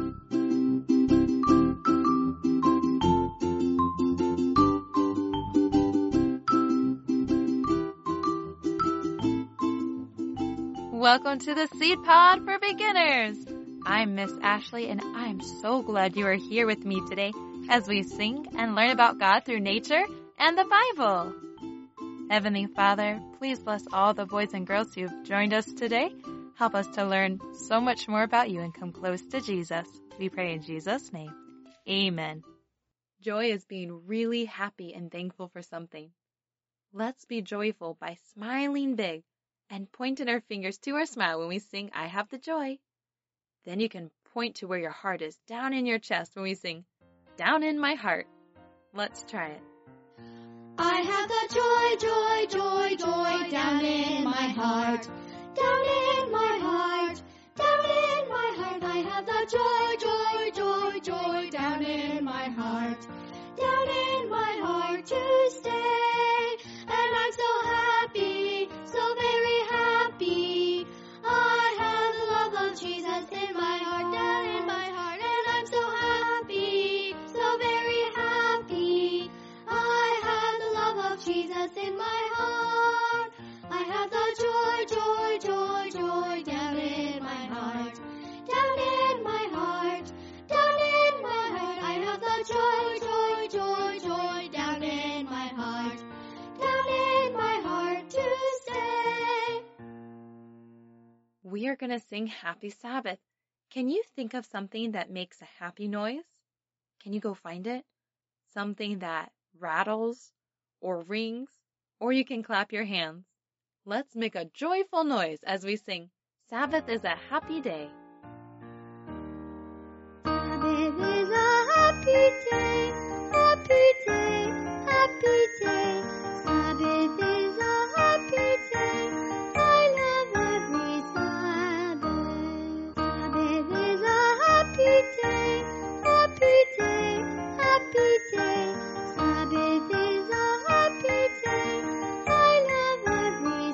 Welcome to the Seed Pod for Beginners. I'm Miss Ashley, and I'm so glad you are here with me today as we sing and learn about God through nature and the Bible. Heavenly Father, please bless all the boys and girls who've joined us today. Help us to learn so much more about you and come close to Jesus. We pray in Jesus' name. Amen. Joy is being really happy and thankful for something. Let's be joyful by smiling big and pointing our fingers to our smile when we sing, I have the joy. Then you can point to where your heart is, down in your chest when we sing, down in my heart. Let's try it. I have the joy, joy, joy, joy, down in my heart. Down in my heart, down in my heart. I have the joy, joy, joy, joy, down in my heart. Down in my heart to stay. And I'm so happy, so very happy. I have the love of Jesus in my heart, down in my heart. And I'm so happy, so very happy. I have the love of Jesus in my heart. I have the joy, joy, joy, joy, down in my heart. Down in my heart, down in my heart. I have the joy, joy, joy, joy, down in my heart. Down in my heart to stay. We are going to sing Happy Sabbath. Can you think of something that makes a happy noise? Can you go find it? Something that rattles or rings, or you can clap your hands. Let's make a joyful noise as we sing, Sabbath is a happy day. Sabbath is a happy day, happy day, happy day. Sabbath is a happy day. I love every Sabbath. Sabbath is a happy day, happy day, happy day. Sabbath is a happy day. I love every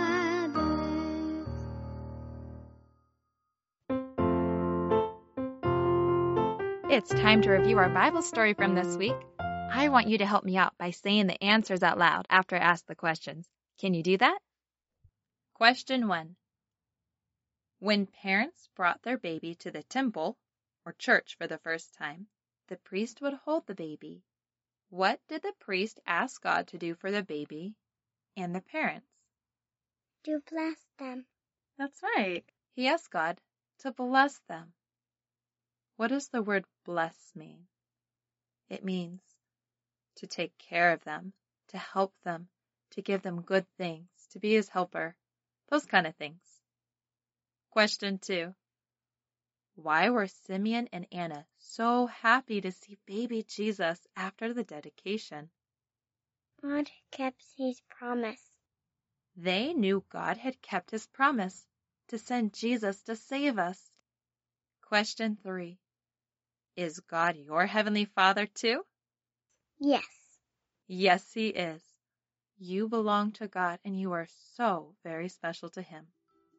Sabbath. It's time to review our Bible story from this week. I want you to help me out by saying the answers out loud after I ask the questions. Can you do that? Question 1. When parents brought their baby to the temple or church for the first time, the priest would hold the baby. What did the priest ask God to do for the baby and the parents? To bless them. That's right. He asked God to bless them. What does the word bless mean? It means to take care of them, to help them, to give them good things, to be his helper, those kind of things. Question 2. Why were Simeon and Anna so happy to see baby Jesus after the dedication? God kept his promise. They knew God had kept his promise to send Jesus to save us. Question 3. Is God your Heavenly Father too? Yes. Yes, he is. You belong to God and you are so very special to him.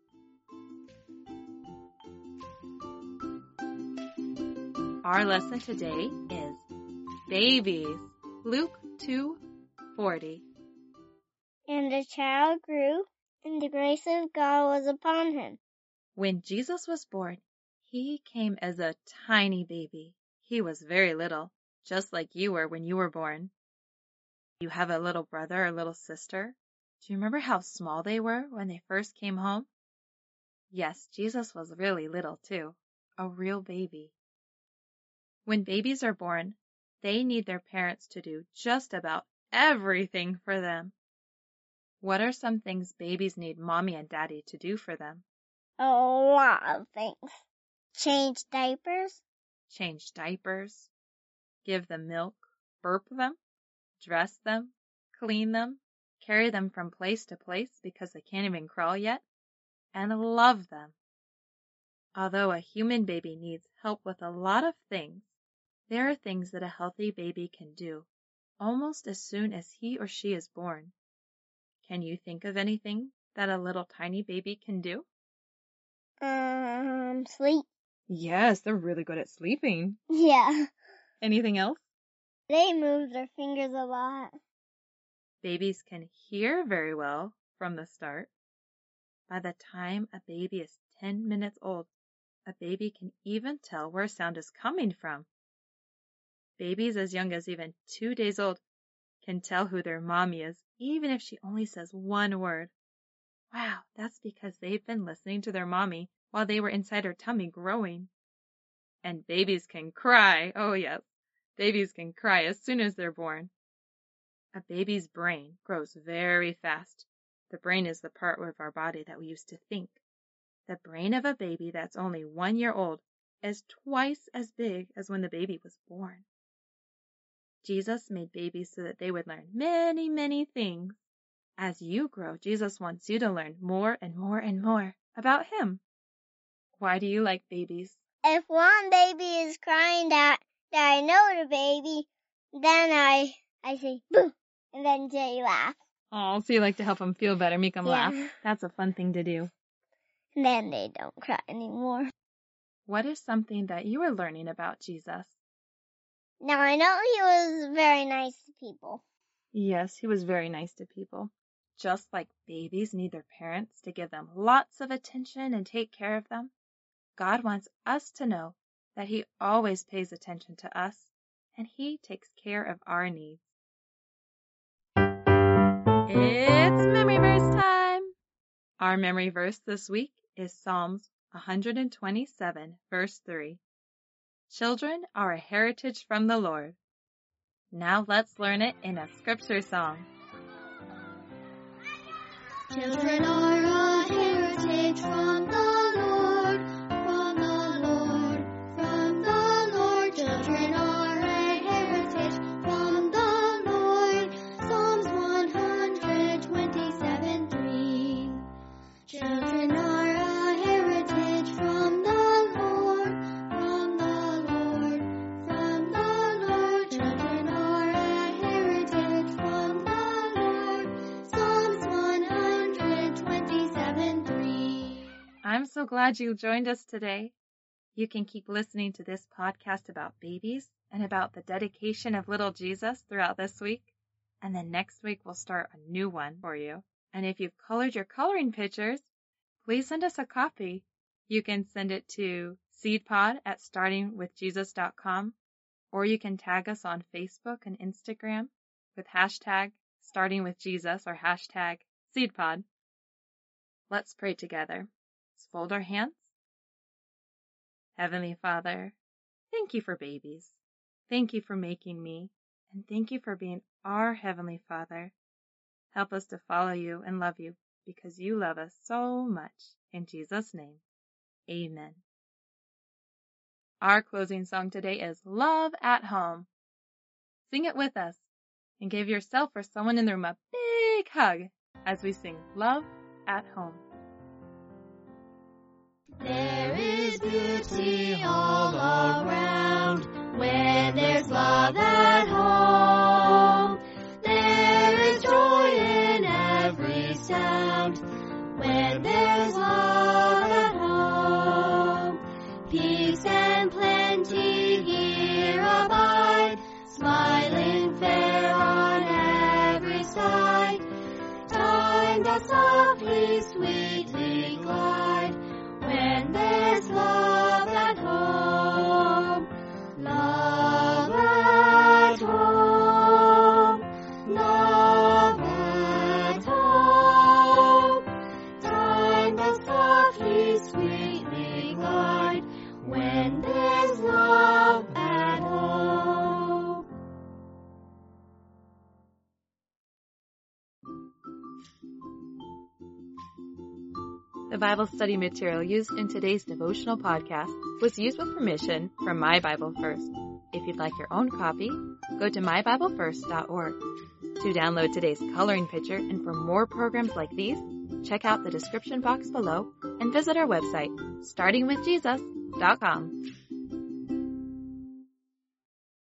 Our lesson today is babies. Luke 2:40. And the child grew, and the grace of God was upon him. When Jesus was born, he came as a tiny baby. He was very little, just like you were when you were born. You have a little brother or little sister? Do you remember how small they were when they first came home? Yes, Jesus was really little too, a real baby. When babies are born, they need their parents to do just about everything for them. What are some things babies need mommy and daddy to do for them? A lot of things. Change diapers. Change diapers, give them milk, burp them, dress them, clean them, carry them from place to place because they can't even crawl yet, and love them. Although a human baby needs help with a lot of things, there are things that a healthy baby can do almost as soon as he or she is born. Can you think of anything that a little tiny baby can do? Sleep. Yes, they're really good at sleeping. Yeah. Anything else? They move their fingers a lot. Babies can hear very well from the start. By the time a baby is 10 minutes old, a baby can even tell where a sound is coming from. Babies as young as even 2 days old can tell who their mommy is, even if she only says one word. Wow, that's because they've been listening to their mommy while they were inside her tummy growing. And babies can cry. Oh yes, babies can cry as soon as they're born. A baby's brain grows very fast. The brain is the part of our body that we use to think. The brain of a baby that's only 1 year old is twice as big as when the baby was born. Jesus made babies so that they would learn many, many things. As you grow, Jesus wants you to learn more and more and more about Him. Why do you like babies? If one baby is crying that I know the baby, then I say, boo, and then they laugh. Oh, so you like to help them feel better, make them laugh. That's a fun thing to do. And then they don't cry anymore. What is something that you are learning about Jesus? Now, I know He was very nice to people. Yes, He was very nice to people. Just like babies need their parents to give them lots of attention and take care of them, God wants us to know that He always pays attention to us and He takes care of our needs. It's Memory Verse time! Our memory verse this week is Psalms 127, verse 3. Children are a heritage from the Lord. Now let's learn it in a scripture song. Children are a heritage from the Lord, from the Lord, from the Lord. Children are a heritage from the Lord. Psalms 127:3. Children are a heritage from the Lord, from the Lord, from the Lord. Children are a heritage from the Lord. Psalms 127:3. I'm so glad you joined us today. You can keep listening to this podcast about babies and about the dedication of little Jesus throughout this week. And then next week we'll start a new one for you. And if you've colored your coloring pictures, please send us a copy. You can send it to seedpod@startingwithjesus.com, or you can tag us on Facebook and Instagram with hashtag startingwithjesus or hashtag seedpod. Let's pray together. Let's fold our hands. Heavenly Father, thank you for babies. Thank you for making me, and thank you for being our Heavenly Father. Help us to follow you and love you because you love us so much. In Jesus' name, amen. Our closing song today is Love at Home. Sing it with us and give yourself or someone in the room a big hug as we sing Love at Home. There is beauty all around when there's love at home. There is joy in every sound when there's love at home. Peace and plenty here abide, smiling fair on every side. Time does softly, sweetly glide when there's love at home. Love at home. Love at home. Time does softly, sweetly glide when there's love at home. The Bible study material used in today's devotional podcast was used with permission from My Bible First. If you'd like your own copy, go to mybiblefirst.org. To download today's coloring picture and for more programs like these, check out the description box below and visit our website, startingwithjesus.com.